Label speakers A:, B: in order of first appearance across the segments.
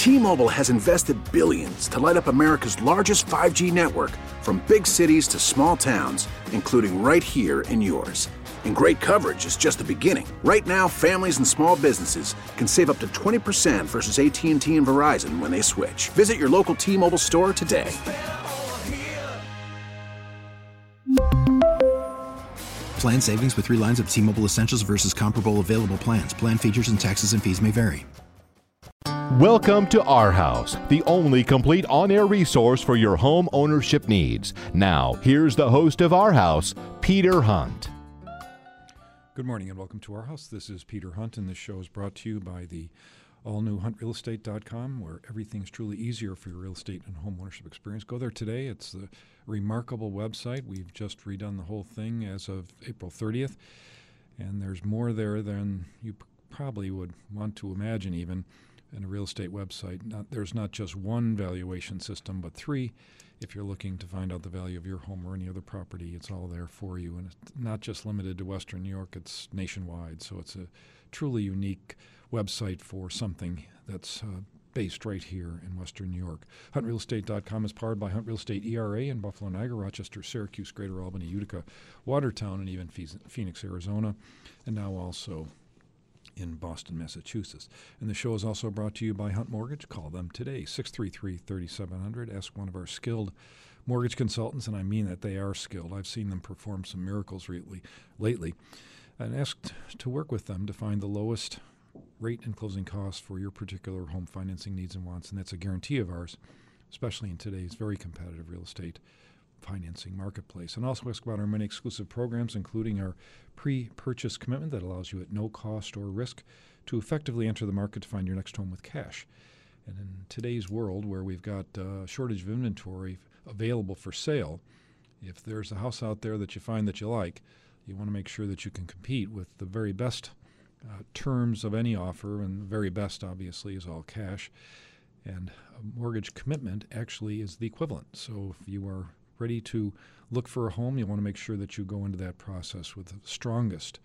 A: T-Mobile has invested billions to light up America's largest 5G network, from big cities to small towns, including right here in yours. And great coverage is just the beginning. Right now, families and small businesses can save up to 20% versus AT&T and Verizon when they switch. Visit your local T-Mobile store today.
B: Plan savings with 3 lines of T-Mobile Essentials versus comparable available plans. Plan features and taxes and fees may vary.
C: Welcome to Our House, the only complete on-air resource for your home ownership needs. Now, here's the host of Our House, Peter Hunt.
D: Good morning and welcome to Our House. This is Peter Hunt, and this show is brought to you by the all-new HuntRealEstate.com, where everything's truly easier for your real estate and home ownership experience. Go there today. It's a remarkable website. We've just redone the whole thing as of April 30th, and there's more there than you probably would want to imagine even in a real estate website. There's not just one valuation system, but 3. If you're looking to find out the value of your home or any other property, it's all there for you. And it's not just limited to Western New York, it's nationwide. So it's a truly unique website for something that's based right here in Western New York. HuntRealEstate.com is powered by Hunt Real Estate ERA in Buffalo, Niagara, Rochester, Syracuse, Greater Albany, Utica, Watertown, and even Phoenix, Arizona, and now also in Boston, Massachusetts. And the show is also brought to you by Hunt Mortgage. Call them today, 633-3700. Ask one of our skilled mortgage consultants, and I mean that they are skilled. I've seen them perform some miracles lately. And ask to work with them to find the lowest rate and closing costs for your particular home financing needs and wants. And that's a guarantee of ours, especially in today's very competitive real estate financing marketplace. And also ask about our many exclusive programs, including our pre-purchase commitment that allows you at no cost or risk to effectively enter the market to find your next home with cash. And in today's world, where we've got a shortage of inventory available for sale, if there's a house out there that you find that you like, you want to make sure that you can compete with the very best terms of any offer, and the very best, obviously, is all cash. And a mortgage commitment actually is the equivalent. So if you are ready to look for a home, you want to make sure that you go into that process with the strongest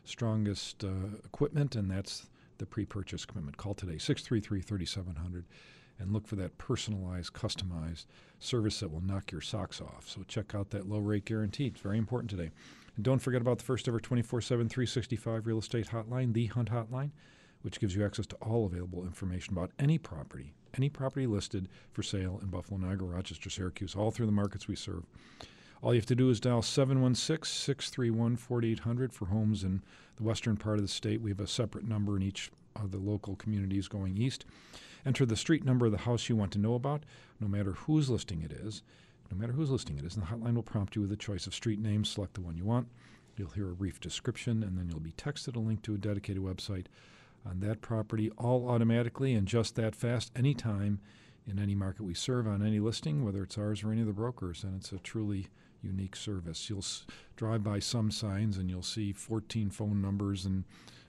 D: equipment, and that's the pre-purchase commitment. Call today, 633-3700, and look for that personalized, customized service that will knock your socks off. So check out that low rate guarantee. It's very important today. And don't forget about the first ever 24/7, 365 real estate hotline, the Hunt Hotline, which gives you access to all available information about any property listed for sale in Buffalo, Niagara, Rochester, Syracuse, all through the markets we serve. All you have to do is dial 716-631-4800 for homes in the western part of the state. We have a separate number in each of the local communities going east. Enter the street number of the house you want to know about, no matter whose listing it is. And the hotline will prompt you with a choice of street names. Select the one you want. You'll hear a brief description, and then you'll be texted a link to a dedicated website on that property, all automatically and just that fast, anytime in any market we serve, on any listing, whether it's ours or any of the brokers. And it's a truly unique service. You'll drive by some signs and you'll see 14 phone numbers and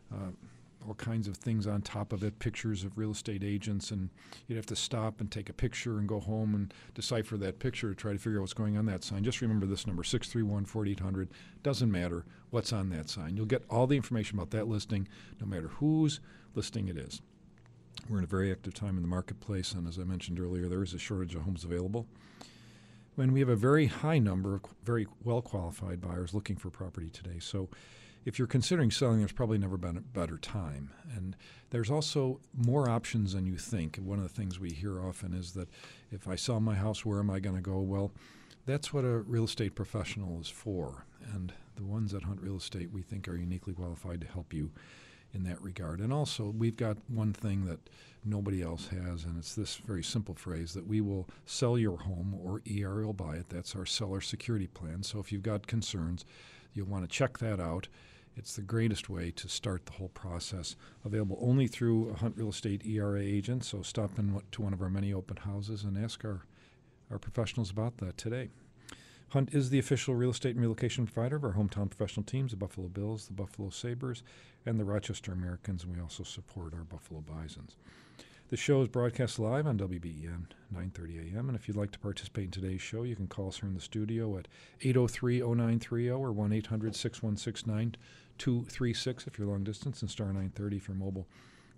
D: all kinds of things on top of it, pictures of real estate agents, and you'd have to stop and take a picture and go home and decipher that picture to try to figure out what's going on that sign. Just remember this number, 631-4800. Doesn't matter what's on that sign. You'll get all the information about that listing, no matter whose listing it is. We're in a very active time in the marketplace, and as I mentioned earlier, there is a shortage of homes available. When we have a very high number of very well-qualified buyers looking for property today. So if you're considering selling, there's probably never been a better time. And there's also more options than you think. One of the things we hear often is that if I sell my house, where am I going to go? Well, that's what a real estate professional is for. And the ones at Hunt Real Estate we think are uniquely qualified to help you in that regard. And also, we've got one thing that nobody else has, and it's this very simple phrase that we will sell your home, or ERA will buy it. That's our seller security plan. So if you've got concerns, you'll want to check that out. It's the greatest way to start the whole process. Available only through a Hunt Real Estate ERA agent, so stop in to one of our many open houses and ask our professionals about that today. Hunt is the official real estate and relocation provider of our hometown professional teams, the Buffalo Bills, the Buffalo Sabres, and the Rochester Americans, and we also support our Buffalo Bisons. The show is broadcast live on WBEN, 9:30 a.m., and if you'd like to participate in today's show, you can call us here in the studio at 803-0930 or 1-800-616-9236 if you're long distance, and star 930 if you're mobile.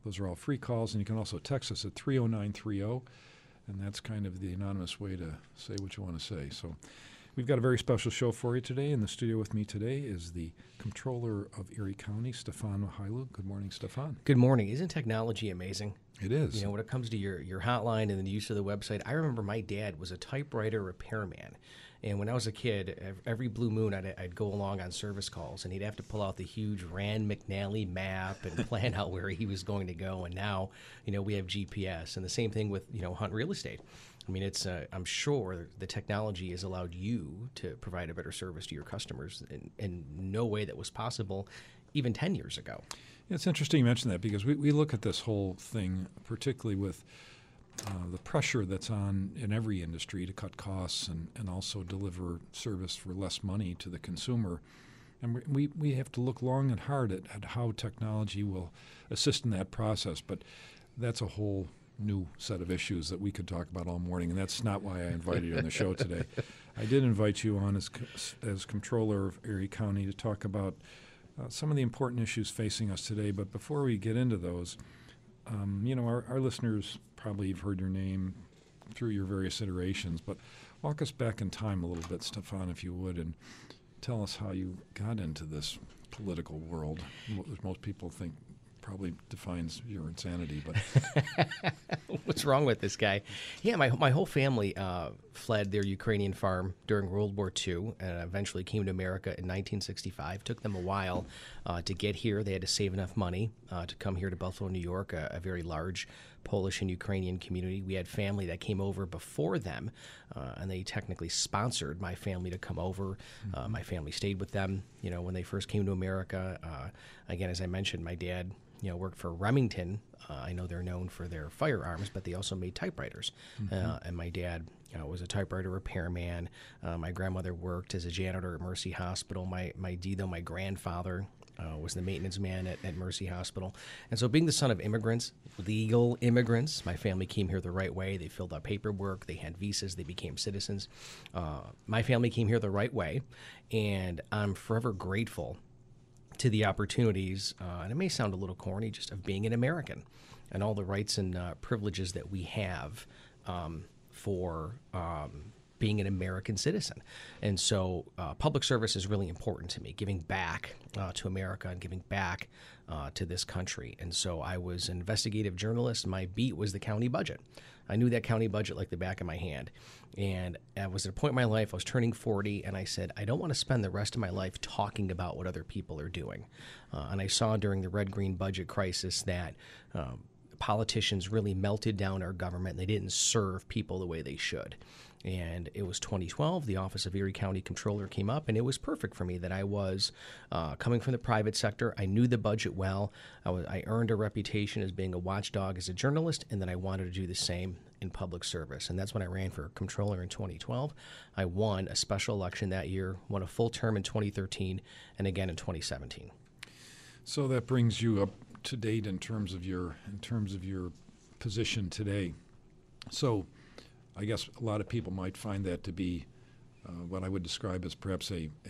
D: Those are all free calls, and you can also text us at 30930, and that's kind of the anonymous way to say what you want to say. So we've got a very special show for you today. In the studio with me today is the Comptroller of Erie County, Stefan Mihailu. Good morning, Stefan.
E: Good morning. Isn't technology amazing?
D: It is.
E: You know, when it comes to your hotline and the use of the website, I remember my dad was a typewriter repairman. And when I was a kid, every blue moon, I'd go along on service calls, and he'd have to pull out the huge Rand McNally map and plan out where he was going to go. And now, we have GPS, and the same thing with, Hunt Real Estate. I mean, it's I'm sure the technology has allowed you to provide a better service to your customers in no way that was possible even 10 years ago.
D: It's interesting you mention that, because we look at this whole thing, particularly with the pressure that's on in every industry to cut costs and also deliver service for less money to the consumer. And we have to look long and hard at how technology will assist in that process. But that's a whole new set of issues that we could talk about all morning, and that's not why I invited you on the show today. I did invite you on as Comptroller of Erie County to talk about some of the important issues facing us today. But before we get into those, our listeners probably have heard your name through your various iterations, but walk us back in time a little bit, Stefan, if you would, and tell us how you got into this political world. Most people think probably defines your insanity, but
E: what's wrong with this guy? Yeah, my whole family fled their Ukrainian farm during World War II and eventually came to America in 1965. Took them a while to get here. They had to save enough money to come here to Buffalo, New York, a very large Polish and Ukrainian community. We had family that came over before them, and they technically sponsored my family to come over. My family stayed with them, when they first came to America. Again, as I mentioned, my dad worked for Remington. I know they're known for their firearms, but they also made typewriters. And my dad was a typewriter repairman. My grandmother worked as a janitor at Mercy Hospital. My Dido, my grandfather, was the maintenance man at Mercy Hospital. And so being the son of immigrants, legal immigrants, my family came here the right way. They filled out paperwork. They had visas. They became citizens. My family came here the right way, and I'm forever grateful to the opportunities, and it may sound a little corny, just of being an American and all the rights and privileges that we have for being an American citizen. And so public service is really important to me, giving back to America and giving back to this country. And so I was an investigative journalist. My beat was the county budget. I knew that county budget like the back of my hand. And I was at a point in my life, I was turning 40, and I said, I don't want to spend the rest of my life talking about what other people are doing. And I saw during the red-green budget crisis that politicians really melted down our government. They didn't serve people the way they should. And it was 2012, the Office of Erie County Comptroller came up, and it was perfect for me that I was coming from the private sector. I knew the budget well. I earned a reputation as being a watchdog as a journalist, and then I wanted to do the same in public service. And that's when I ran for Comptroller in 2012. I won a special election that year, won a full term in 2013, and again in 2017.
D: So that brings you up to date in terms of your position today. So I guess a lot of people might find that to be what I would describe as perhaps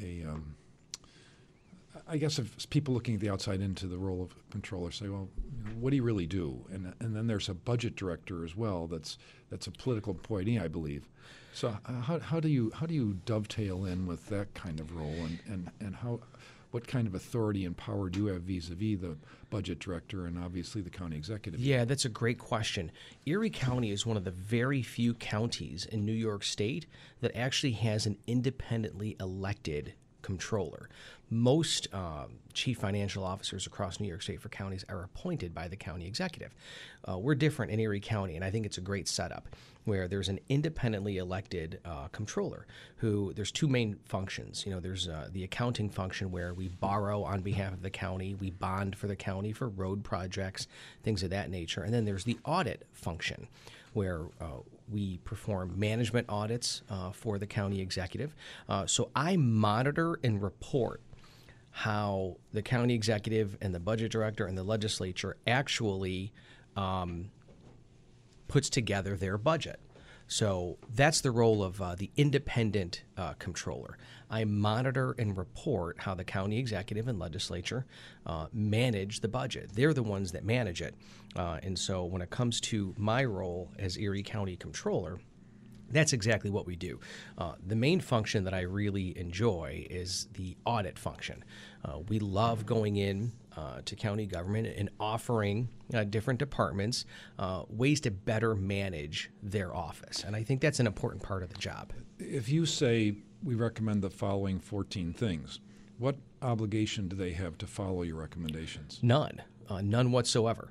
D: I guess if people looking at the outside into the role of comptroller say, well, what do you really do? And then there's a budget director as well. That's a political appointee, I believe. So how do you dovetail in with that kind of role, and what kind of authority and power do you have vis-a-vis the budget director and obviously the county executive?
E: Yeah, that's a great question. Erie County is one of the very few counties in New York State that actually has an independently elected comptroller. Most chief financial officers across New York State for counties are appointed by the county executive. We're different in Erie County, and I think it's a great setup where there's an independently elected comptroller who there's two main functions. There's the accounting function where we borrow on behalf of the county, we bond for the county for road projects, things of that nature. And then there's the audit function where we perform management audits for the county executive. So I monitor and report how the county executive and the budget director and the legislature actually puts together their budget. So that's the role of the independent comptroller. I monitor and report how the county executive and legislature manage the budget. They're the ones that manage it. And so when it comes to my role as Erie County Comptroller, that's exactly what we do. The main function that I really enjoy is the audit function. We love going in to county government and offering different departments ways to better manage their office. And I think that's an important part of the job.
D: If you say we recommend the following 14 things, what obligation do they have to follow your recommendations?
E: None. None whatsoever.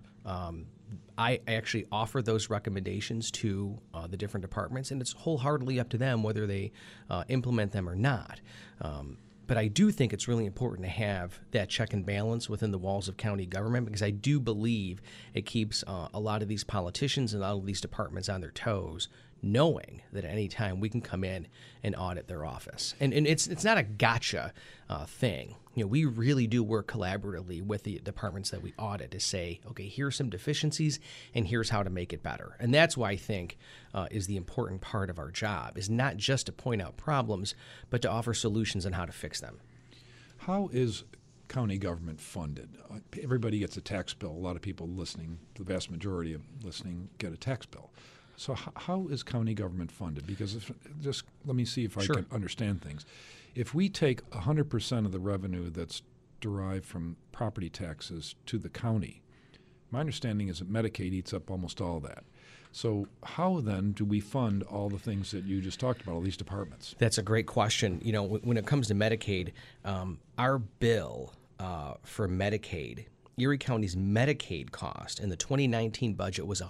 E: I actually offer those recommendations to the different departments, and it's wholeheartedly up to them whether they implement them or not. But I do think it's really important to have that check and balance within the walls of county government, because I do believe it keeps a lot of these politicians and a lot of these departments on their toes, knowing that at any time we can come in and audit their office. And it's not a gotcha thing. We really do work collaboratively with the departments that we audit to say, okay, here's some deficiencies and here's how to make it better. And that's why I think is the important part of our job, is not just to point out problems, but to offer solutions on how to fix them.
D: How is county government funded? Everybody gets a tax bill. A lot of people listening, the vast majority of listening, get a tax bill. So how is county government funded? Because just let me see if I can understand things. If we take 100% of the revenue that's derived from property taxes to the county, my understanding is that Medicaid eats up almost all that. So how then do we fund all the things that you just talked about, all these departments?
E: That's a great question. When it comes to Medicaid, our bill for Medicaid, Erie County's Medicaid cost in the 2019 budget was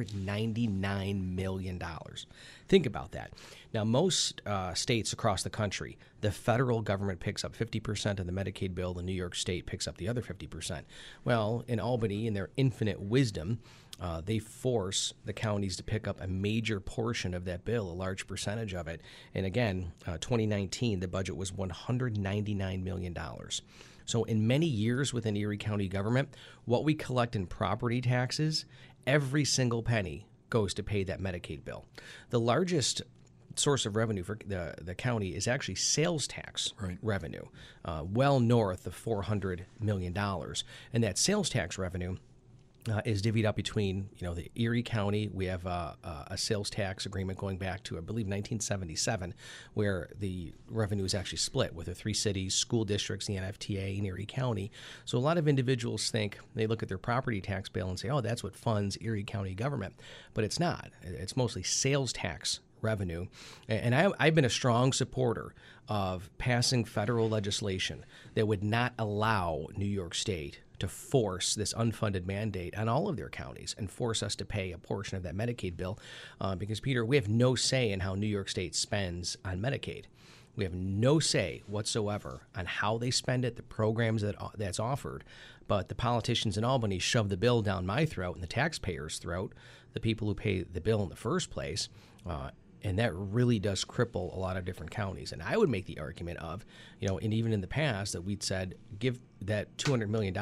E: $199 million. Think about that. Now, most states across the country, the federal government picks up 50% of the Medicaid bill. The New York State picks up the other 50%. Well, in Albany, in their infinite wisdom, they force the counties to pick up a major portion of that bill, a large percentage of it. And again, 2019, the budget was $199 million. So in many years within Erie County government, what we collect in property taxes, every single penny goes to pay that Medicaid bill. The largest source of revenue for the county is actually sales tax revenue, well north of $400 million. And that sales tax revenue is divvied up between, the Erie County. We have a sales tax agreement going back to, I believe, 1977, where the revenue is actually split with the three cities, school districts, the NFTA, and Erie County. So a lot of individuals think, they look at their property tax bill and say, oh, that's what funds Erie County government. But it's not. It's mostly sales tax revenue. And I've been a strong supporter of passing federal legislation that would not allow New York State to force this unfunded mandate on all of their counties and force us to pay a portion of that Medicaid bill. Because, Peter, we have no say in how New York State spends on Medicaid. We have no say whatsoever on how they spend it, the programs that's offered. But the politicians in Albany shove the bill down my throat and the taxpayers' throat, the people who pay the bill in the first place. And that really does cripple a lot of different counties. And I would make the argument of, and even in the past, that we'd said, give that $200 million,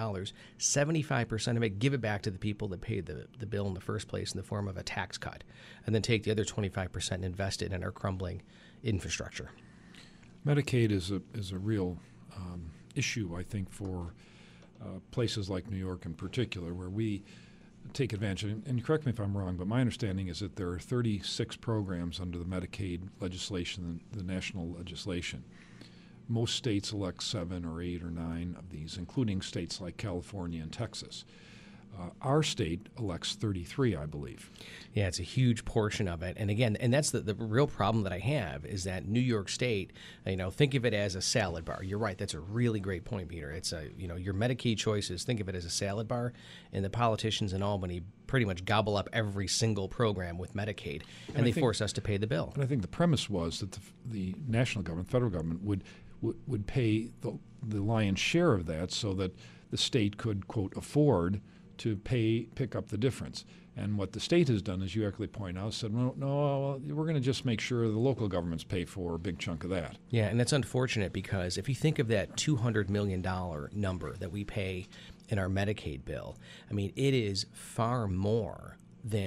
E: 75% of it, give it back to the people that paid the bill in the first place in the form of a tax cut, and then take the other 25% and invest it in our crumbling infrastructure.
D: Medicaid is a real issue, I think, for places like New York in particular, where we take advantage. And correct me if I'm wrong, but my understanding is that there are 36 programs under the Medicaid legislation, the national legislation. Most states elect 7 or 8 or 9 of these, including states like California and Texas. Our state elects 33, I believe.
E: Yeah, it's a huge portion of it. And again, that's the real problem that I have, is that New York State, think of it as a salad bar. You're right. That's a really great point, Peter. It's your Medicaid choices, think of it as a salad bar, and the politicians in Albany pretty much gobble up every single program with Medicaid, and they force us to pay the bill.
D: And I think the premise was that the national government, federal government, would pay the lion's share of that so that the state could, quote, afford to pick up the difference. And what the state has done, as you accurately point out, said, no, we're going to just make sure the local governments pay for a big chunk of that.
E: Yeah, and that's unfortunate, because if you think of that $200 million number that we pay in our Medicaid bill, I mean, it is far more than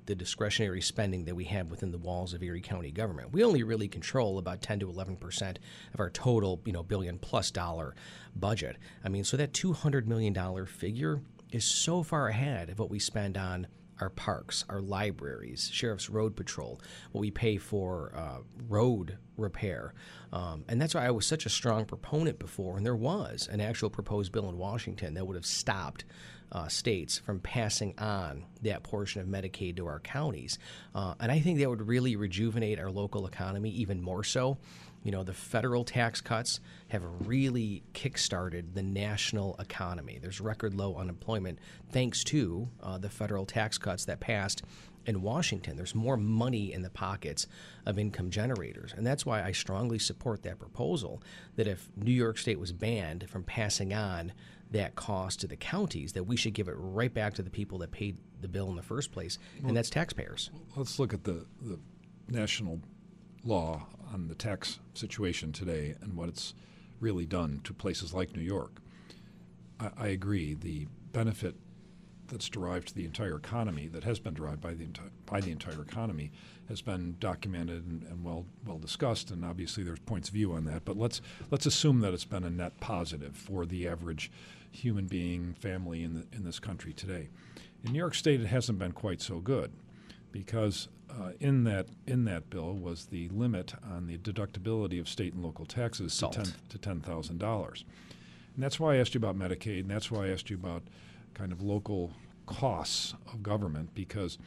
E: the discretionary spending that we have within the walls of Erie County government. We only really control about 10 to 11% of our total, billion-plus dollar budget. I mean, so that $200 million figure is so far ahead of what we spend on our parks, our libraries, Sheriff's Road Patrol, what we pay for road repair. And that's why I was such a strong proponent before, and there was an actual proposed bill in Washington that would have stopped states from passing on that portion of Medicaid to our counties. And I think that would really rejuvenate our local economy even more so. The federal tax cuts have really kickstarted the national economy. There's record low unemployment thanks to the federal tax cuts that passed in Washington. There's more money in the pockets of income generators. And that's why I strongly support that proposal that if New York State was banned from passing on that cost to the counties, that we should give it right back to the people that paid the bill in the first place, and that's taxpayers.
D: Let's look at the national law on the tax situation today and what it's really done to places like New York. I agree. The benefit that's derived to the entire economy, that has been derived by the entire economy, has been documented and well discussed, and obviously there's points of view on that. But let's assume that it's been a net positive for the average human being, family in this country today. In New York State, it hasn't been quite so good, because in that bill was the limit on the deductibility of state and local taxes to $10,000. And that's why I asked you about Medicaid, and that's why I asked you about kind of local costs of government, because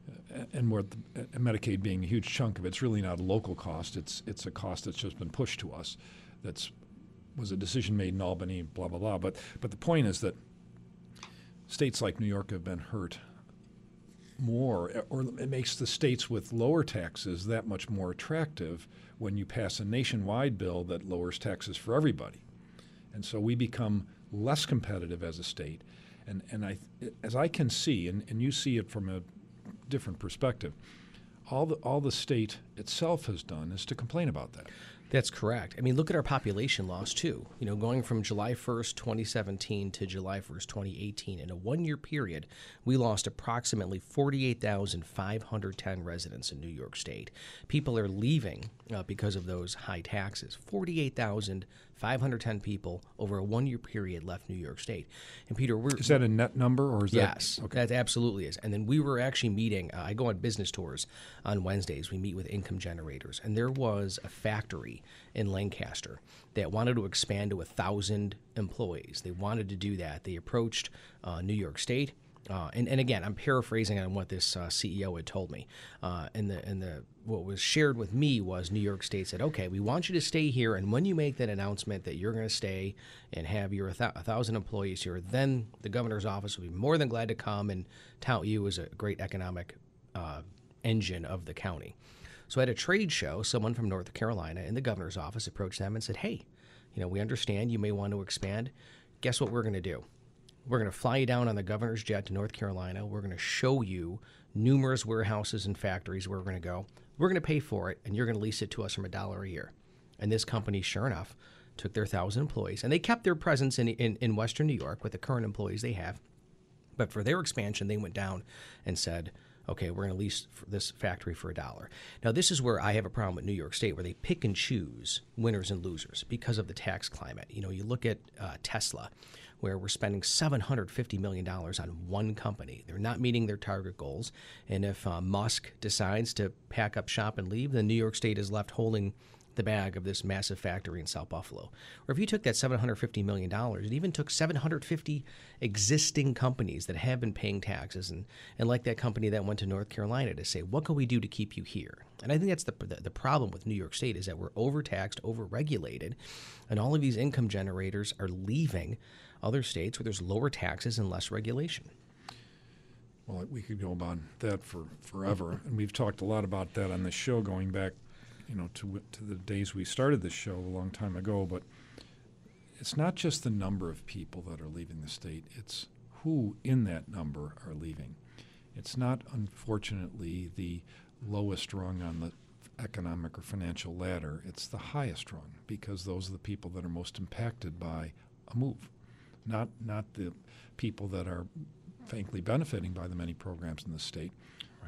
D: Medicaid being a huge chunk of it's really not a local cost. It's a cost that's just been pushed to us. Was a decision made in Albany, blah blah blah. But the point is that states like New York have been hurt more, or it makes the states with lower taxes that much more attractive when you pass a nationwide bill that lowers taxes for everybody. And so we become less competitive as a state. And as I can see, and you see it from a different perspective, all the state itself has done is to complain about that.
E: That's correct. I mean, look at our population loss, too. Going from July 1st, 2017 to July 1st, 2018, in a one-year period, we lost approximately 48,510 residents in New York State. People are leaving because of those high taxes. 48,510 people over a one-year period left New York State. And Peter,
D: is that a net number, or is
E: yes,
D: that? Okay.
E: That absolutely is. And then we were actually meeting. I go on business tours on Wednesdays. We meet with income generators, and there was a factory in Lancaster that wanted to expand to 1,000 employees. They wanted to do that. They approached New York State, and again, I'm paraphrasing on what this CEO had told me. And what was shared with me was New York State said, "Okay, we want you to stay here, and when you make that announcement that you're going to stay and have your 1,000 employees here, then the governor's office will be more than glad to come and tout you as a great economic engine of the county." So at a trade show, someone from North Carolina in the governor's office approached them and said, "Hey, we understand you may want to expand. Guess what we're going to do? We're going to fly you down on the governor's jet to North Carolina. We're going to show you numerous warehouses and factories where we're going to go. We're going to pay for it, and you're going to lease it to us from $1 a year." And this company, sure enough, took their 1,000 employees, and they kept their presence in Western New York with the current employees they have. But for their expansion, they went down and said, "Okay, we're going to lease this factory for $1." Now, this is where I have a problem with New York State, where they pick and choose winners and losers because of the tax climate. You look at Tesla, where we're spending $750 million on one company. They're not meeting their target goals. And if Musk decides to pack up shop and leave, then New York State is left holding the bag of this massive factory in South Buffalo. Or if you took that $750 million, it even took 750 existing companies that have been paying taxes, and like that company that went to North Carolina to say, what can we do to keep you here? And I think that's the problem with New York State, is that we're overtaxed, overregulated, and all of these income generators are leaving other states where there's lower taxes and less regulation.
D: Well, we could go about that for forever, and we've talked a lot about that on this show, going back to the days we started this show a long time ago. But it's not just the number of people that are leaving the state, it's who in that number are leaving. It's not, unfortunately, the lowest rung on the economic or financial ladder. It's the highest rung, because those are the people that are most impacted by a move, not the people that are frankly benefiting by the many programs in the state.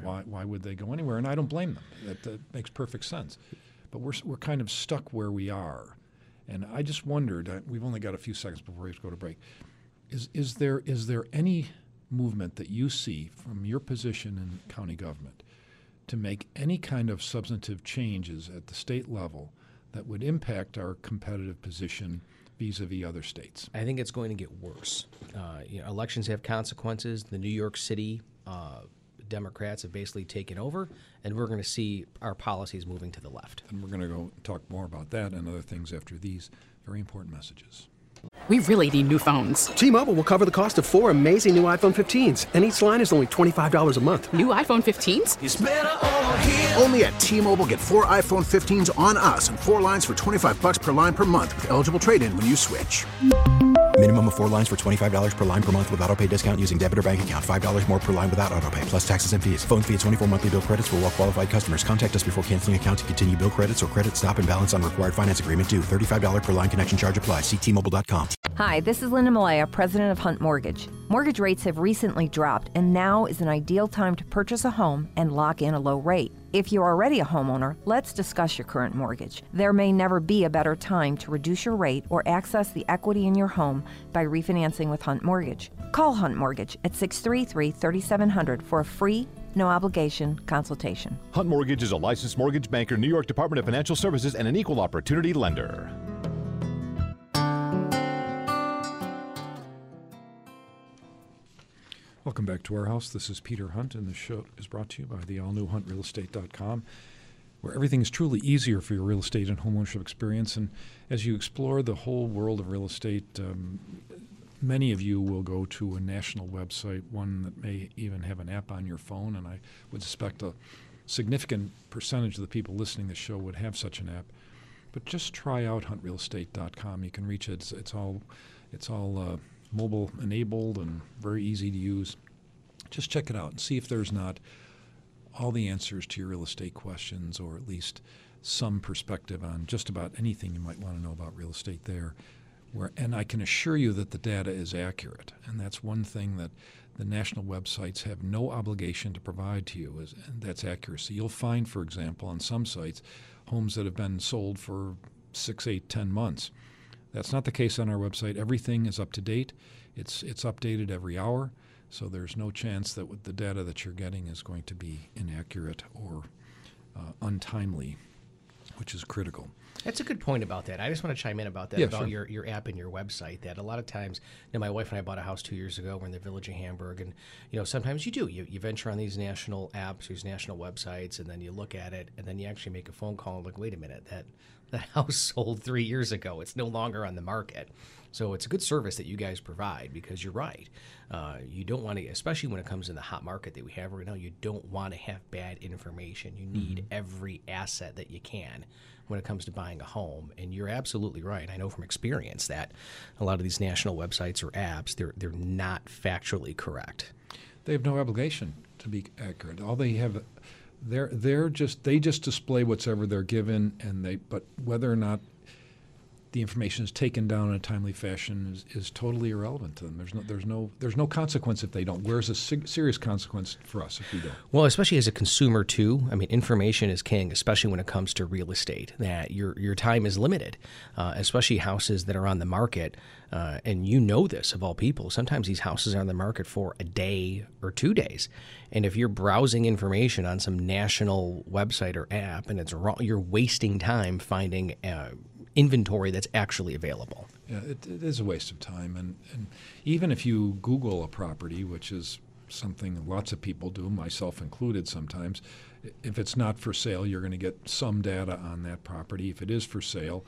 D: Why would they go anywhere? And I don't blame them. That makes perfect sense. But we're kind of stuck where we are. And I just wondered, we've only got a few seconds before we go to break, is there any movement that you see from your position in county government to make any kind of substantive changes at the state level that would impact our competitive position vis-a-vis other states?
E: I think it's going to get worse. Elections have consequences. The New York City Democrats have basically taken over, and we're going to see our policies moving to the left.
D: And we're going to go talk more about that and other things after these very important messages.
F: We really need new phones.
G: T-Mobile will cover the cost of 4 amazing new iPhone 15s, and each line is only $25 a month.
F: New iPhone 15s?
A: It's better over here. Only at T-Mobile, get 4 iPhone 15s on us and 4 lines for $25 per line per month with eligible trade-in when you switch.
B: Minimum of 4 lines for $25 per line per month with autopay discount using debit or bank account. $5 more per line without autopay, plus taxes and fees. Phone fee at 24 monthly bill credits for well-qualified customers. Contact us before canceling account to continue bill credits or credit stop and balance on required finance agreement due. $35 per line connection charge applies. See T-Mobile.com.
H: Hi, this is Linda Malaya, president of Hunt Mortgage. Mortgage rates have recently dropped, and now is an ideal time to purchase a home and lock in a low rate. If you're already a homeowner, let's discuss your current mortgage. There may never be a better time to reduce your rate or access the equity in your home by refinancing with Hunt Mortgage. Call Hunt Mortgage at 633-3700 for a free, no-obligation consultation.
C: Hunt Mortgage is a licensed mortgage banker, New York Department of Financial Services, and an equal opportunity lender.
D: Welcome back to our house. This is Peter Hunt, and the show is brought to you by the all-new HuntRealEstate.com, where everything is truly easier for your real estate and homeownership experience. And as you explore the whole world of real estate, many of you will go to a national website, one that may even have an app on your phone, and I would suspect a significant percentage of the people listening to the show would have such an app. But just try out HuntRealEstate.com. You can reach it. It's all mobile enabled and very easy to use. Just check it out and see if there's not all the answers to your real estate questions, or at least some perspective on just about anything you might want to know about real estate there. And I can assure you that the data is accurate, and that's one thing that the national websites have no obligation to provide to you, and that's accuracy. You'll find, for example, on some sites, homes that have been sold for 6, 8, 10 months. That's not the case on our website. Everything is up to date. It's updated every hour, so there's no chance that with the data that you're getting is going to be inaccurate or untimely, which is critical.
E: That's a good point about that. I just want to chime in about that, about sure. your app and your website. That a lot of times, my wife and I bought a house 2 years ago. We're in the Village of Hamburg, and sometimes you venture on these national apps, these national websites, and then you look at it, and then you actually make a phone call and look, wait a minute, that house sold 3 years ago. It's no longer on the market. So it's a good service that you guys provide, because you're right. You don't want to, especially when it comes in the hot market that we have right now, you don't want to have bad information. You need every asset that you can when it comes to buying a home. And you're absolutely right. I know from experience that a lot of these national websites or apps, they're not factually correct.
D: They have no obligation to be accurate. All they have, they just display whatever they're given, but whether or not the information is taken down in a timely fashion is totally irrelevant to them. There's no consequence if they don't. Where's a serious consequence for us if we don't?
E: Well, especially as a consumer too. I mean, information is king, especially when it comes to real estate. That your time is limited, especially houses that are on the market. And you know this of all people. Sometimes these houses are on the market for a day or 2 days. And if you're browsing information on some national website or app and it's wrong, you're wasting time finding inventory that's actually available.
D: Yeah, it is a waste of time. And even if you Google a property, which is something lots of people do, myself included sometimes, if it's not for sale, you're going to get some data on that property. If it is for sale,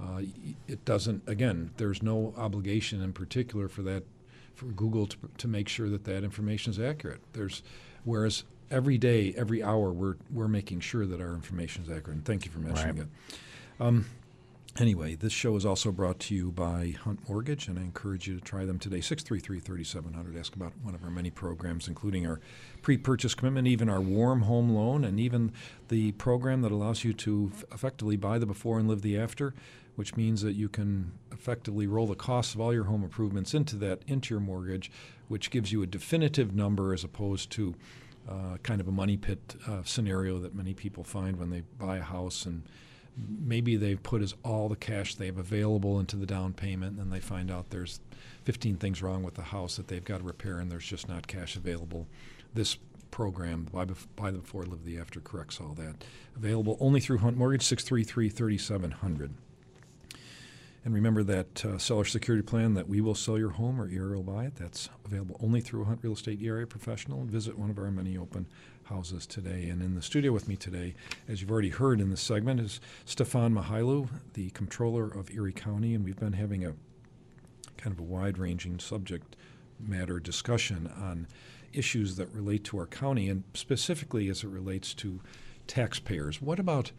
D: it doesn't, again, there's no obligation in particular for Google to make sure that information is accurate. Whereas every day, every hour, we're making sure that our information is accurate. And thank you for mentioning it. Anyway, this show is also brought to you by Hunt Mortgage, and I encourage you to try them today. 633-3700. Ask about one of our many programs, including our pre-purchase commitment, even our warm home loan, and even the program that allows you to effectively buy the before and live the after, which means that you can effectively roll the costs of all your home improvements into your mortgage, which gives you a definitive number as opposed to kind of a money pit scenario that many people find when they buy a house, and maybe they've put all the cash they have available into the down payment, and then they find out there's 15 things wrong with the house that they've got to repair, and there's just not cash available. This program, Buy the Before, Live the After, corrects all that. Available only through Hunt Mortgage, 633-3700. And remember that seller security plan that we will sell your home or ERA will buy it. That's available only through Hunt Real Estate ERA Professional. Visit one of our many open houses today. And in the studio with me today, as you've already heard in this segment, is Stefan Mihailu, the Comptroller of Erie County. And we've been having a kind of a wide-ranging subject matter discussion on issues that relate to our county, and specifically as it relates to taxpayers. What about,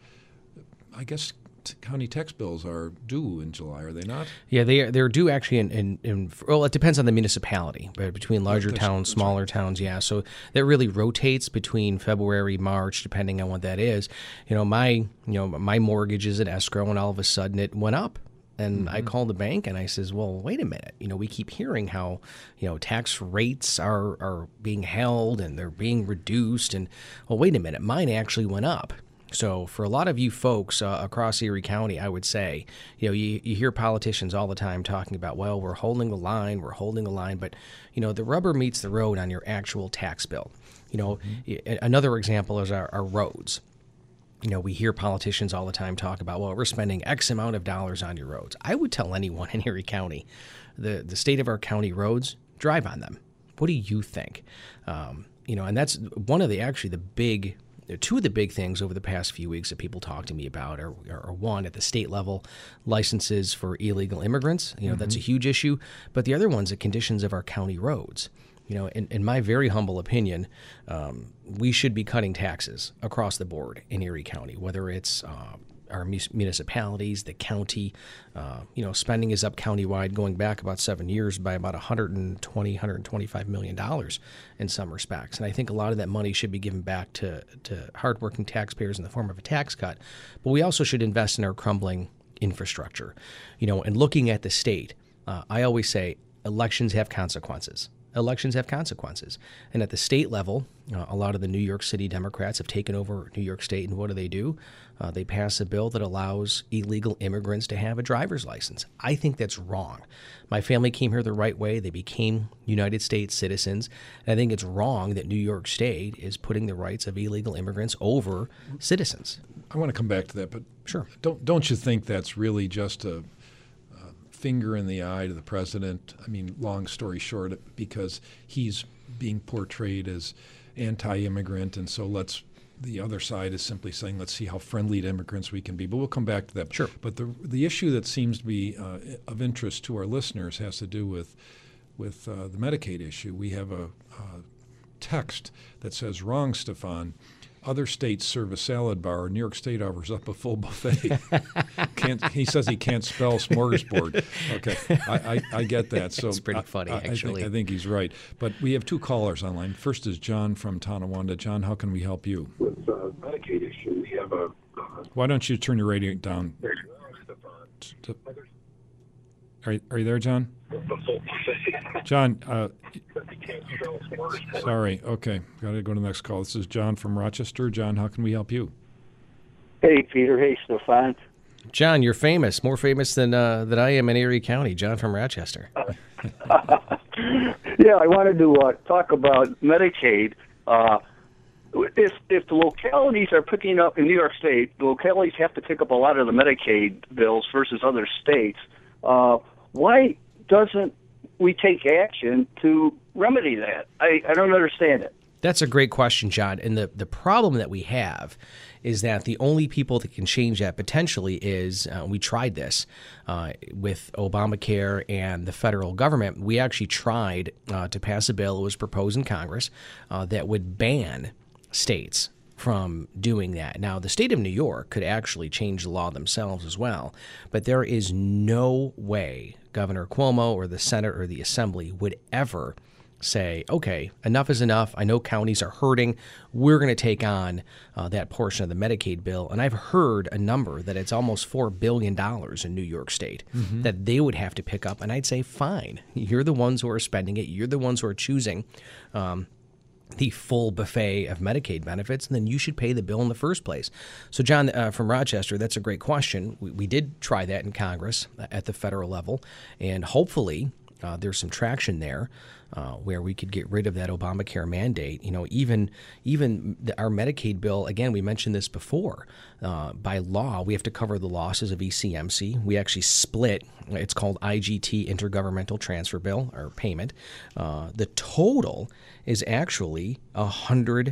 D: I guess, county tax bills are due in July, are they not?
E: Yeah, they're due actually well, it depends on the municipality, but between larger towns, smaller towns, yeah. So that really rotates between February, March, depending on what that is. My mortgage is in escrow, and all of a sudden it went up. And I called the bank and I says, well, wait a minute. We keep hearing how, tax rates are being held and they're being reduced. And, well, wait a minute. Mine actually went up. So for a lot of you folks across Erie County, I would say, you hear politicians all the time talking about, well, we're holding the line. But, the rubber meets the road on your actual tax bill. Another example is our roads. We hear politicians all the time talk about, well, we're spending X amount of dollars on your roads. I would tell anyone in Erie County, the state of our county roads, drive on them. What do you think? And that's one of two of the big things over the past few weeks that people talk to me about are one, at the state level, licenses for illegal immigrants. That's a huge issue. But the other one's the conditions of our county roads. In my very humble opinion, we should be cutting taxes across the board in Erie County, whether it's our municipalities, the county. Spending is up countywide going back about 7 years by about $125 million in some respects. And I think a lot of that money should be given back to hardworking taxpayers in the form of a tax cut. But we also should invest in our crumbling infrastructure. And looking at the state, I always say elections have consequences. Elections have consequences. And at the state level, a lot of the New York City Democrats have taken over New York State, and what do? They pass a bill that allows illegal immigrants to have a driver's license. I think that's wrong. My family came here the right way. They became United States citizens. And I think it's wrong that New York State is putting the rights of illegal immigrants over citizens.
D: I want to come back to that, but
E: sure.
D: Don't you think that's really just a finger in the eye to the president? I mean, long story short, because he's being portrayed as anti-immigrant, and so the other side is simply saying, let's see how friendly to immigrants we can be. But we'll come back to that.
E: Sure.
D: But the issue that seems to be of interest to our listeners has to do with the Medicaid issue. We have a text that says, wrong, Stefan. Other states serve a salad bar. New York State offers up a full buffet. He says he can't spell smorgasbord. Okay, I get that. So
E: it's pretty funny, actually.
D: I think he's right. But we have two callers online. First is John from Tonawanda. John, how can we help you?
I: With Medicaid issue, we have a...
D: Why don't you turn your radio down? Are you there, John? John, sorry. Okay, got to go to the next call. This is John from Rochester. John, how can we help you?
I: Hey, Peter. Hey, Stefan.
E: John, you're famous, more famous than I am in Erie County. John from Rochester.
I: Yeah, I wanted to talk about Medicaid. If the localities are picking up in New York State, the localities have to pick up a lot of the Medicaid bills versus other states. Why doesn't we take action to remedy that? I don't understand it.
E: That's a great question, John. And the problem that we have is that the only people that can change that potentially is, we tried this with Obamacare and the federal government. We actually tried to pass a bill that was proposed in Congress that would ban states from doing that. Now, the state of New York could actually change the law themselves as well, but there is no way Governor Cuomo or the Senate or the Assembly would ever say, okay, enough is enough. I know counties are hurting. We're going to take on that portion of the Medicaid bill. And I've heard a number that it's almost $4 billion in New York State that they would have to pick up. And I'd say, fine, you're the ones who are spending it. You're the ones who are choosing the full buffet of Medicaid benefits, then you should pay the bill in the first place. So, John, from Rochester, that's a great question. We did try that in Congress at the federal level, and hopefully there's some traction there where we could get rid of that Obamacare mandate. You know, even our Medicaid bill, again, we mentioned this before, by law, we have to cover the losses of ECMC. We actually split, it's called IGT, Intergovernmental Transfer Bill, or payment. The total is actually $100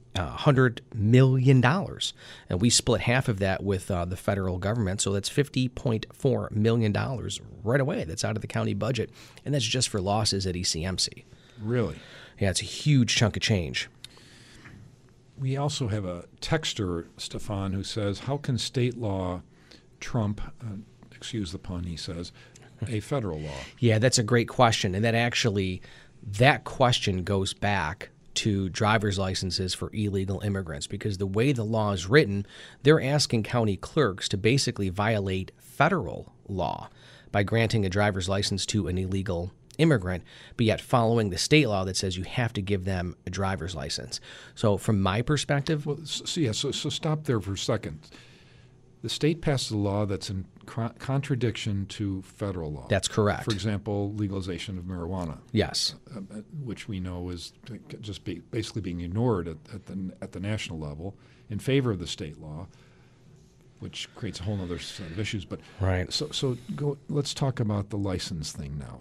E: million. And we split half of that with the federal government. So that's $50.4 million right away. That's out of the county budget. And that's just for losses at ECMC.
D: Really?
E: Yeah, it's a huge chunk of change.
D: We also have a texter, Stefan, who says, how can state law trump, excuse the pun, he says, a federal law?
E: Yeah, that's a great question. And that question goes back to driver's licenses for illegal immigrants, because the way the law is written, they're asking county clerks to basically violate federal law by granting a driver's license to an illegal immigrant, but yet following the state law that says you have to give them a driver's license. So from my perspective...
D: Well, so stop there for a second. The state passes a law that's in contradiction to federal law.
E: That's correct.
D: For example, legalization of marijuana.
E: Yes.
D: Which we know is just basically being ignored at the national level in favor of the state law, which creates a whole other set of issues. But
E: right.
D: So let's talk about the license thing now.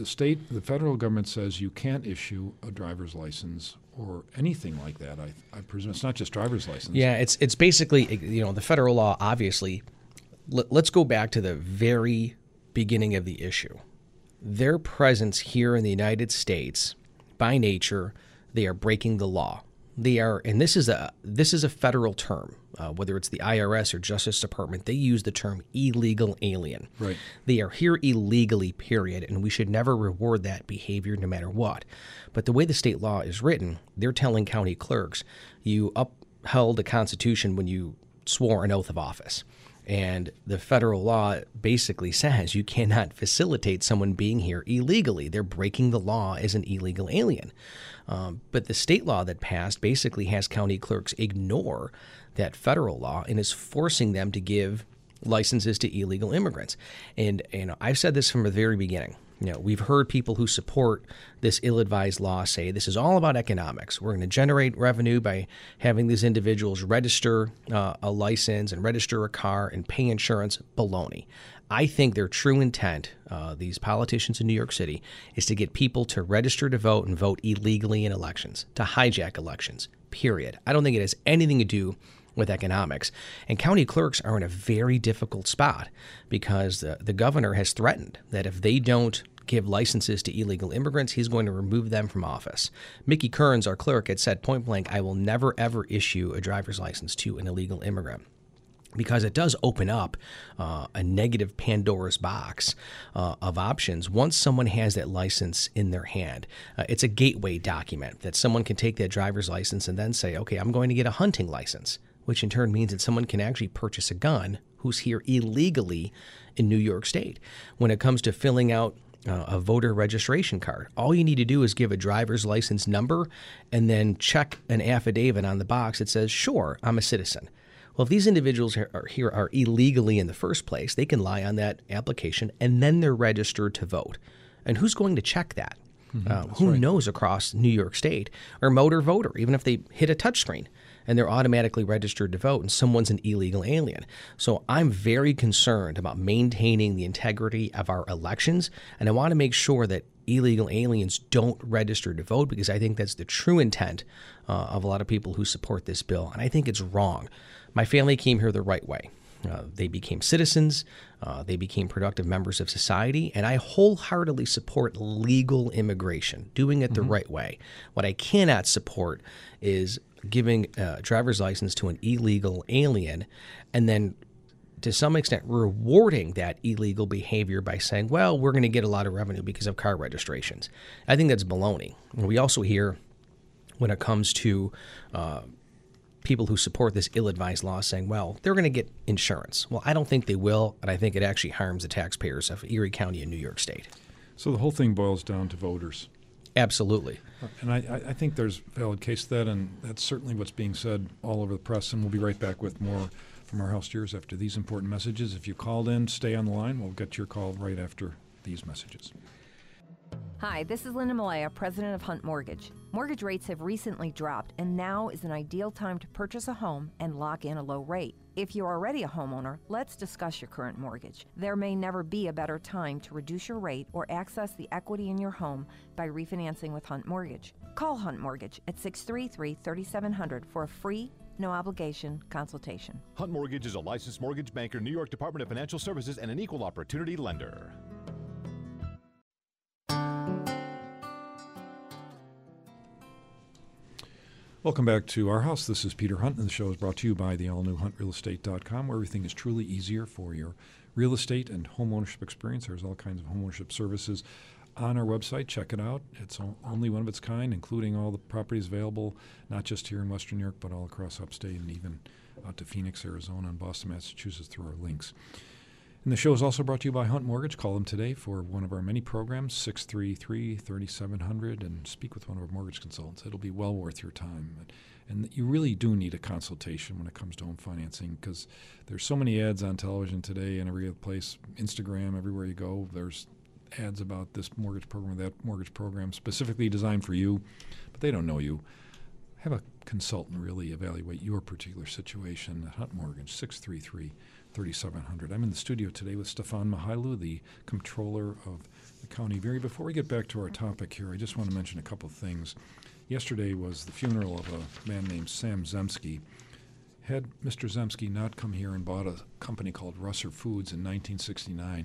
D: The federal government says you can't issue a driver's license or anything like that. I presume it's not just driver's license.
E: Yeah, it's basically, the federal law, obviously. Let's go back to the very beginning of the issue. Their presence here in the United States, by nature, they are breaking the law. They are, and this is a federal term. Whether it's the IRS or Justice Department, they use the term illegal alien.
D: Right.
E: They are here illegally, period, and we should never reward that behavior no matter what. But the way the state law is written, they're telling county clerks, you upheld the Constitution when you swore an oath of office. And the federal law basically says you cannot facilitate someone being here illegally. They're breaking the law as an illegal alien. But the state law that passed basically has county clerks ignore that federal law and is forcing them to give licenses to illegal immigrants. And I've said this from the very beginning. We've heard people who support this ill-advised law say this is all about economics. We're going to generate revenue by having these individuals register a license and register a car and pay insurance. Baloney. I think their true intent, these politicians in New York City, is to get people to register to vote and vote illegally in elections, to hijack elections, period. I don't think it has anything to do with economics. And county clerks are in a very difficult spot because the governor has threatened that if they don't give licenses to illegal immigrants, he's going to remove them from office. Mickey Kearns, our clerk, had said point blank, I will never, ever issue a driver's license to an illegal immigrant. Because it does open up a negative Pandora's box of options once someone has that license in their hand. It's a gateway document that someone can take that driver's license and then say, okay, I'm going to get a hunting license, which in turn means that someone can actually purchase a gun who's here illegally in New York State. When it comes to filling out a voter registration card, all you need to do is give a driver's license number and then check an affidavit on the box that says, sure, I'm a citizen. Well, if these individuals are illegally in the first place, they can lie on that application and then they're registered to vote. And who's going to check that? Who knows across New York State? Or motor voter, even if they hit a touchscreen and they're automatically registered to vote and someone's an illegal alien. So I'm very concerned about maintaining the integrity of our elections, and I want to make sure that illegal aliens don't register to vote because I think that's the true intent of a lot of people who support this bill, and I think it's wrong. My family came here the right way. They became citizens. They became productive members of society. And I wholeheartedly support legal immigration, doing it the right way. What I cannot support is giving a driver's license to an illegal alien and then to some extent rewarding that illegal behavior by saying, well, we're going to get a lot of revenue because of car registrations. I think that's baloney. We also hear when it comes to people who support this ill-advised law saying, well, they're going to get insurance. Well, I don't think they will, and I think it actually harms the taxpayers of Erie County and New York State.
D: So the whole thing boils down to voters.
E: Absolutely.
D: And I think there's valid case to that, and that's certainly what's being said all over the press. And we'll be right back with more from our house steers after these important messages. If you called in, stay on the line. We'll get your call right after these messages.
H: Hi, this is Linda Malaya, president of Hunt Mortgage. Mortgage rates have recently dropped, and now is an ideal time to purchase a home and lock in a low rate. If you're already a homeowner, let's discuss your current mortgage. There may never be a better time to reduce your rate or access the equity in your home by refinancing with Hunt Mortgage. Call Hunt Mortgage at 633-3700 for a free, no-obligation consultation.
C: Hunt Mortgage is a licensed mortgage banker, New York Department of Financial Services, and an equal opportunity lender.
D: Welcome back to Our House. This is Peter Hunt, and the show is brought to you by the all-new HuntRealEstate.com, where everything is truly easier for your real estate and home ownership experience. There's all kinds of home ownership services on our website. Check it out. It's only one of its kind, including all the properties available, not just here in Western New York, but all across upstate and even out to Phoenix, Arizona, and Boston, Massachusetts through our links. And the show is also brought to you by Hunt Mortgage. Call them today for one of our many programs, 633-3700, and speak with one of our mortgage consultants. It'll be well worth your time. And you really do need a consultation when it comes to home financing, because there's so many ads on television today and every other place, Instagram, everywhere you go, there's ads about this mortgage program or that mortgage program specifically designed for you, but they don't know you. Have a consultant really evaluate your particular situation at Hunt Mortgage, 633-3700. I'm in the studio today with Stefan Mihailu, the Comptroller of the County of Erie. Before we get back to our topic here, I just want to mention a couple of things. Yesterday was the funeral of a man named Sam Zemsky. Had Mr. Zemsky not come here and bought a company called Russer Foods in 1969,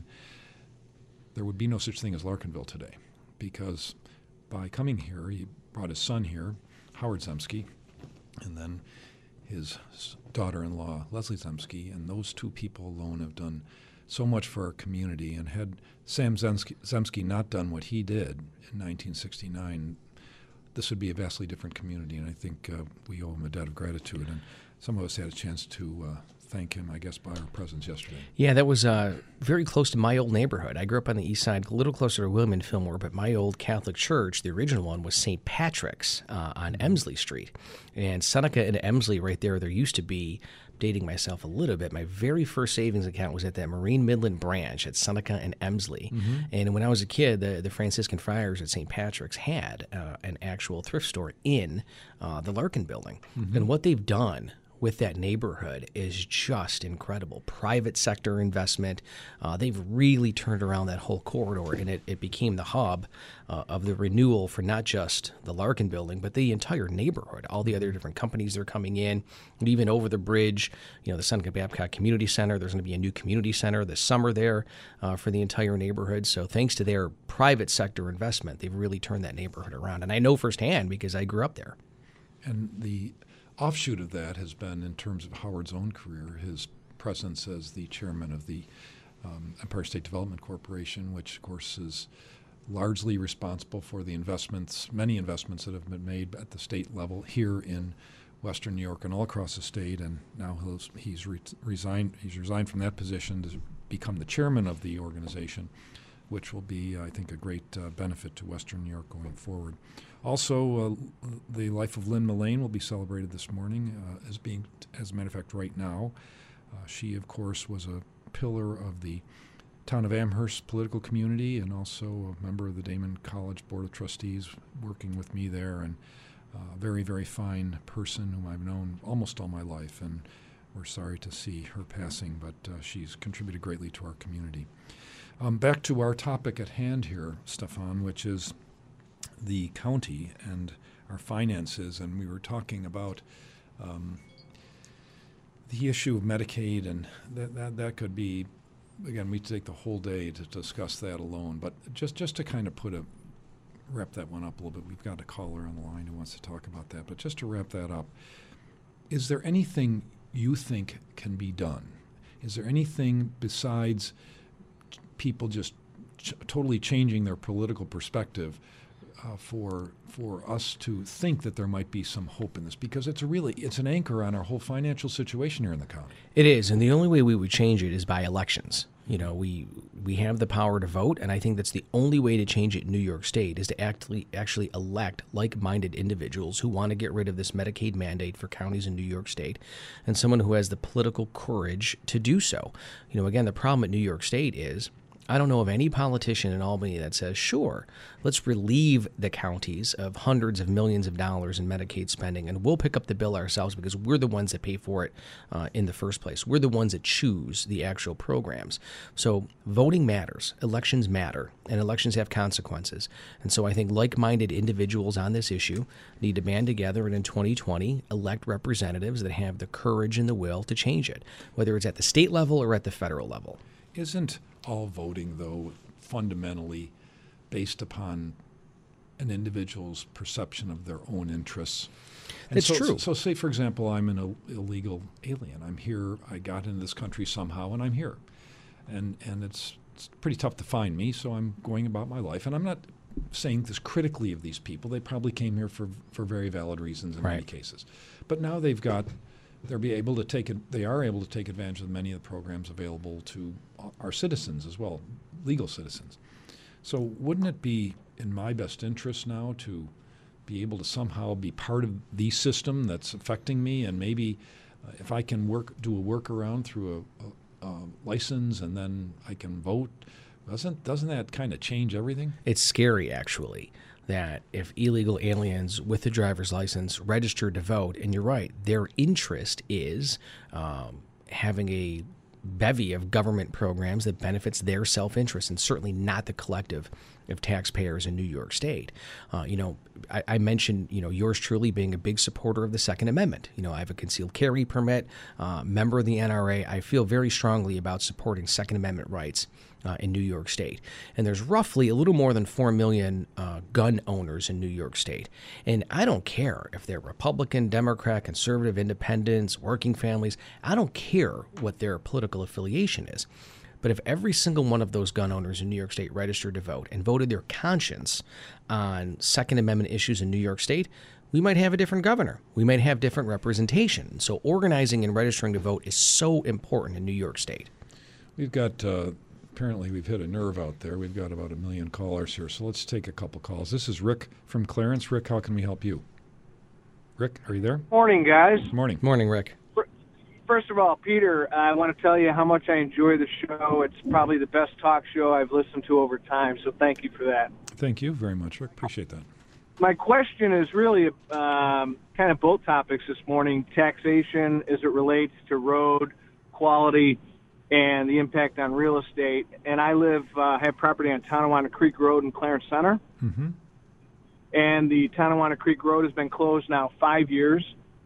D: there would be no such thing as Larkinville today, because by coming here, he brought his son here, Howard Zemsky, and then his daughter-in-law, Leslie Zemsky, and those two people alone have done so much for our community. And had Sam Zemsky not done what he did in 1969, this would be a vastly different community, and I think we owe him a debt of gratitude. And some of us had a chance to thank him, I guess, by our presence yesterday.
E: Yeah, that was very close to my old neighborhood. I grew up on the east side, a little closer to William and Fillmore, but my old Catholic church, the original one, was St. Patrick's on Emsley Street. And Seneca and Emsley right there used to be, dating myself a little bit, my very first savings account was at that Marine Midland branch at Seneca and Emsley. Mm-hmm. And when I was a kid, the Franciscan Friars at St. Patrick's had an actual thrift store in the Larkin building. Mm-hmm. And what they've done with that neighborhood is just incredible. Private sector investment. They've really turned around that whole corridor, and it became the hub of the renewal for not just the Larkin building, but the entire neighborhood. All the other different companies that are coming in, and even over the bridge, the Seneca Babcock Community Center. There's going to be a new community center this summer there for the entire neighborhood. So thanks to their private sector investment, they've really turned that neighborhood around. And I know firsthand because I grew up there.
D: And the offshoot of that has been, in terms of Howard's own career, his presence as the chairman of the Empire State Development Corporation, which, of course, is largely responsible for the investments, many investments that have been made at the state level here in Western New York and all across the state. And now he's resigned from that position to become the chairman of the organization, which will be, I think, a great benefit to Western New York going forward. Also, the life of Lynn Mullane will be celebrated this morning, as a matter of fact, right now. She, of course, was a pillar of the town of Amherst political community and also a member of the Damon College Board of Trustees, working with me there, and a very, very fine person whom I've known almost all my life. And we're sorry to see her passing, but she's contributed greatly to our community. Back to our topic at hand here, Stefan, which is the county and our finances. And we were talking about the issue of Medicaid, and that could be, again, we take the whole day to discuss that alone. But just to kind of wrap that one up a little bit, we've got a caller on the line who wants to talk about that. But just to wrap that up, is there anything you think can be done? Is there anything besides people just totally changing their political perspective for us to think that there might be some hope in this? Because it's an anchor on our whole financial situation here in the county.
E: It is, and the only way we would change it is by elections. We have the power to vote, and I think that's the only way to change it in New York State is to actually elect like-minded individuals who want to get rid of this Medicaid mandate for counties in New York State, and someone who has the political courage to do so. Again, the problem at New York State is I don't know of any politician in Albany that says, sure, let's relieve the counties of hundreds of millions of dollars in Medicaid spending, and we'll pick up the bill ourselves because we're the ones that pay for it in the first place. We're the ones that choose the actual programs. So voting matters, elections matter, and elections have consequences. And so I think like-minded individuals on this issue need to band together and in 2020 elect representatives that have the courage and the will to change it, whether it's at the state level or at the federal level.
D: Isn't all voting, though, fundamentally based upon an individual's perception of their own interests? And
E: it's true.
D: So say, for example, I'm an illegal alien. I'm here. I got into this country somehow, and I'm here. And it's pretty tough to find me, so I'm going about my life. And I'm not saying this critically of these people. They probably came here for very valid reasons in many cases. But now they are able to take advantage of many of the programs available to our citizens as well, legal citizens. So wouldn't it be in my best interest now to be able to somehow be part of the system that's affecting me, and maybe if I can do a workaround through a license and then I can vote, doesn't that kind of change everything?
E: It's scary, actually, that if illegal aliens with a driver's license register to vote, and you're right, their interest is having a bevy of government programs that benefits their self-interest and certainly not the collective of taxpayers in New York State. I mentioned, yours truly being a big supporter of the Second Amendment. I have a concealed carry permit, member of the NRA. I feel very strongly about supporting Second Amendment rights in New York State. And there's roughly a little more than 4 million gun owners in New York State. And I don't care if they're Republican, Democrat, conservative, independents, working families. I don't care what their political affiliation is. But if every single one of those gun owners in New York State registered to vote and voted their conscience on Second Amendment issues in New York State, we might have a different governor. We might have different representation. So organizing and registering to vote is so important in New York State.
D: We've got, apparently we've hit a nerve out there. We've got about 1 million callers here. So let's take a couple calls. This is Rick from Clarence. Rick, how can we help you? Rick, are you there?
J: Morning, guys.
D: Morning.
E: Morning, Rick.
J: First of all, Peter, I want to tell you how much I enjoy the show. It's probably the best talk show I've listened to over time, so thank you for that.
D: Thank you very much, Rick. Appreciate that.
J: My question is really kind of both topics this morning, taxation as it relates to road quality and the impact on real estate. And I have property on Tonawanda Creek Road in Clarence Center.
D: Mm-hmm.
J: And the Tonawanda Creek Road has been closed now 5 years.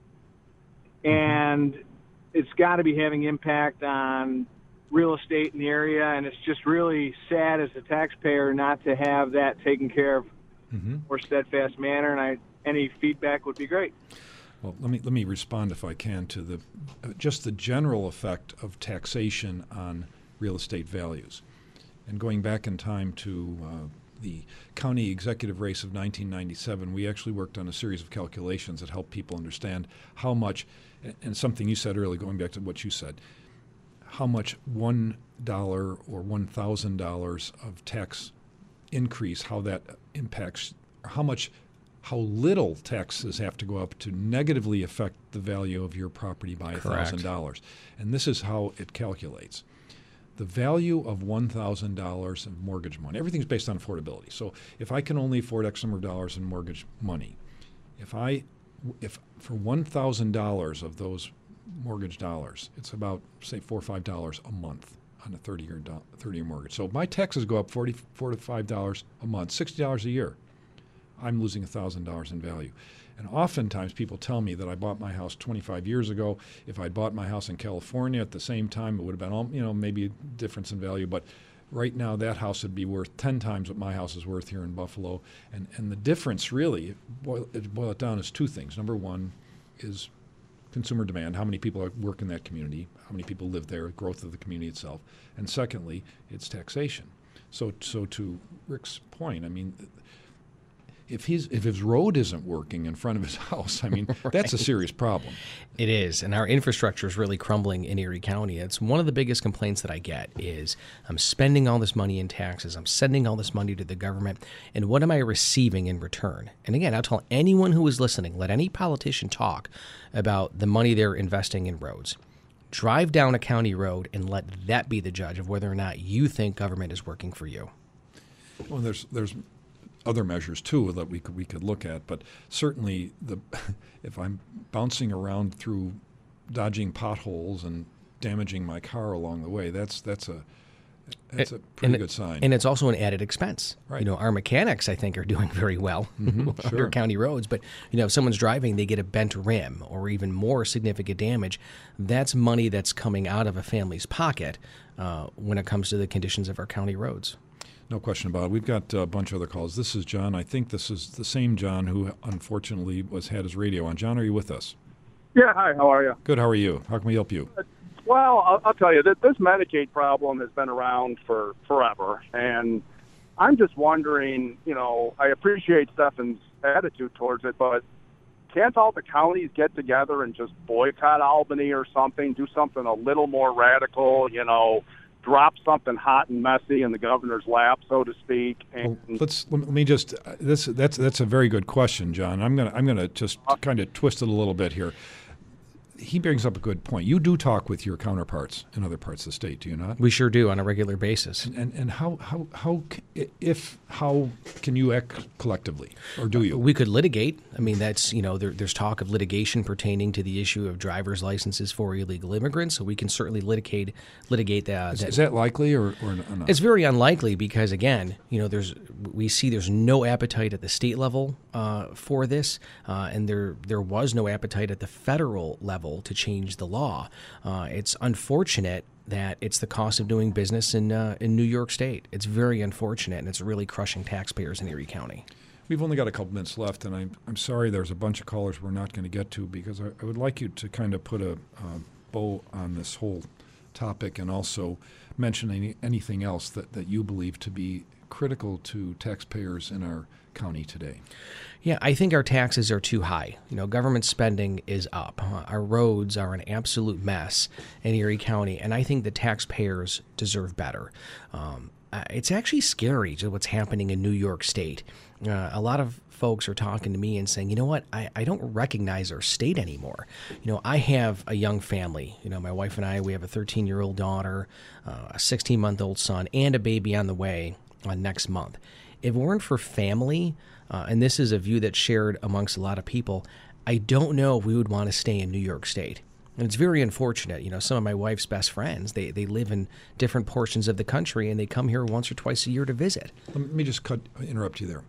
J: And it's got to be having impact on real estate in the area, and it's just really sad as a taxpayer not to have that taken care of or steadfast manner, and any feedback would be great.
D: Well, let me respond if I can to just the general effect of taxation on real estate values. And going back in time to the county executive race of 1997, we actually worked on a series of calculations that helped people understand how much, and something you said earlier, going back to what you said, how much $1 or $1,000 of tax increase, how that impacts, how little taxes have to go up to negatively affect the value of your property by $1,000. And this is how it calculates. The value of $1,000 of mortgage money, everything's based on affordability. So if I can only afford X number of dollars in mortgage money, if for $1,000 of those mortgage dollars, it's about, say, $4 or $5 a month on a 30-year mortgage. So if my taxes go up $44 to $5 a month, $60 a year, I'm losing $1,000 in value. And oftentimes people tell me that I bought my house 25 years ago. If I'd bought my house in California at the same time, it would have been, maybe a difference in value. But right now, that house would be worth 10 times what my house is worth here in Buffalo. And the difference really, boil it down, is two things. Number one is consumer demand, how many people work in that community, how many people live there, growth of the community itself. And secondly, it's taxation. So to Rick's point, I mean, if his road isn't working in front of his house, I mean, that's a serious problem.
E: It is, and our infrastructure is really crumbling in Erie County. It's one of the biggest complaints that I get is I'm spending all this money in taxes, I'm sending all this money to the government, and what am I receiving in return? And again, I'll tell anyone who is listening, let any politician talk about the money they're investing in roads. Drive down a county road and let that be the judge of whether or not you think government is working for you.
D: Well, there's other measures too that we could look at, but certainly if I'm bouncing around through dodging potholes and damaging my car along the way, that's a pretty good sign.
E: And it's also an added expense.
D: Right.
E: Our mechanics, I think, are doing very well under county roads. But, if someone's driving, they get a bent rim or even more significant damage. That's money that's coming out of a family's pocket when it comes to the conditions of our county roads.
D: No question about it. We've got a bunch of other calls. This is John. I think this is the same John who unfortunately had his radio on. John, are you with us?
K: Yeah, hi. How are you?
D: Good. How are you? How can we help you?
K: Well, I'll tell you, this Medicaid problem has been around for forever, and I'm just wondering, I appreciate Stefan's attitude towards it, but can't all the counties get together and just boycott Albany or something, do something a little more radical, drop something hot and messy in the governor's lap, so to speak? And
D: let me just that's a very good question, John. I'm gonna just kind of twist it a little bit here. He brings up a good point. You do talk with your counterparts in other parts of the state, do you not?
E: We sure do on a regular basis.
D: And how can you act collectively, or do you?
E: We could litigate. I mean, that's there's talk of litigation pertaining to the issue of driver's licenses for illegal immigrants. So we can certainly litigate that.
D: Is that likely or not?
E: It's very unlikely because again, we see there's no appetite at the state level for this, and there was no appetite at the federal level to change the law. It's unfortunate that it's the cost of doing business in New York State. It's very unfortunate, and it's really crushing taxpayers in Erie County.
D: We've only got a couple minutes left, and I'm sorry there's a bunch of callers we're not going to get to because I would like you to kind of put a bow on this whole topic and also mention anything else that you believe to be critical to taxpayers in our county today.
E: Yeah, I think our taxes are too high. Government spending is up. Our roads are an absolute mess in Erie County, and I think the taxpayers deserve better. It's actually scary to what's happening in New York State. A lot of folks are talking to me and saying, you know what, I don't recognize our state anymore. I have a young family. My wife and I, we have a 13-year-old daughter, a 16-month-old son, and a baby on the way next month. If it weren't for family, and this is a view that's shared amongst a lot of people, I don't know if we would want to stay in New York State. And it's very unfortunate. Some of my wife's best friends, they live in different portions of the country, and they come here once or twice a year to visit.
D: Let me just interrupt you there.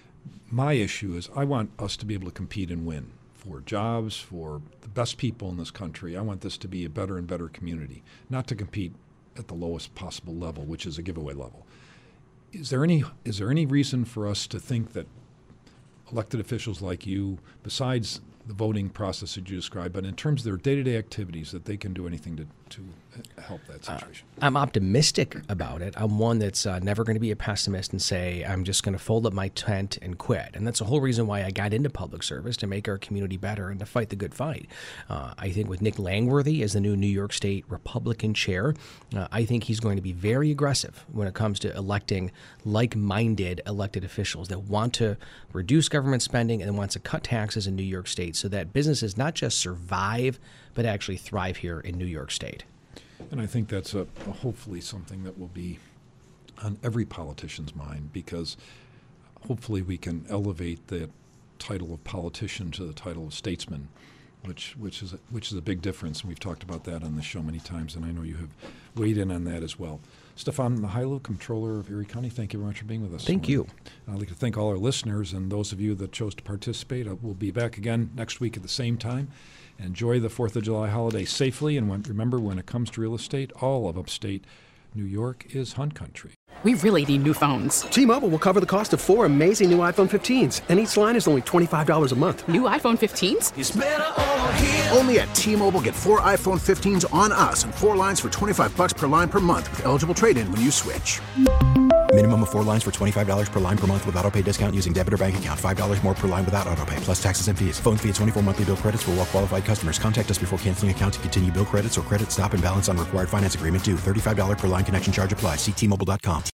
D: My issue is I want us to be able to compete and win for jobs, for the best people in this country. I want this to be a better and better community, not to compete at the lowest possible level, which is a giveaway level. Is there any reason for us to think that elected officials like you, besides the voting process that you described, but in terms of their day-to-day activities, that they can do anything to help that situation?
E: I'm optimistic about it. I'm one that's never going to be a pessimist and say, I'm just going to fold up my tent and quit. And that's the whole reason why I got into public service, to make our community better and to fight the good fight. I think with Nick Langworthy as the new New York State Republican chair, I think he's going to be very aggressive when it comes to electing like-minded elected officials that want to reduce government spending and want to cut taxes in New York State so that businesses not just survive, but actually thrive here in New York State.
D: And I think that's hopefully something that will be on every politician's mind, because hopefully we can elevate the title of politician to the title of statesman, which is a big difference. And we've talked about that on the show many times, and I know you have weighed in on that as well. Stefan Mihailu, Comptroller of Erie County, thank you very much for being with us.
E: Thank you.
D: I'd like to thank all our listeners and those of you that chose to participate. We'll be back again next week at the same time. Enjoy the 4th of July holiday safely, and remember, when it comes to real estate, all of upstate New York is Hunt Country.
F: We really need new phones.
G: T-Mobile will cover the cost of 4 amazing new iPhone 15s, and each line is only $25 a month.
F: New iPhone 15s?
A: It's better over here. Only at T-Mobile, get 4 iPhone 15s on us and 4 lines for $25 per line per month with eligible trade-in when you switch.
B: Minimum of 4 lines for $25 per line per month with autopay discount using debit or bank account. $5 more per line without autopay, plus taxes and fees. Phone fee at 24 monthly bill credits for well-qualified customers. Contact us before canceling account to continue bill credits or credit stop and balance on required finance agreement due. $35 per line connection charge applies. See T-Mobile.com.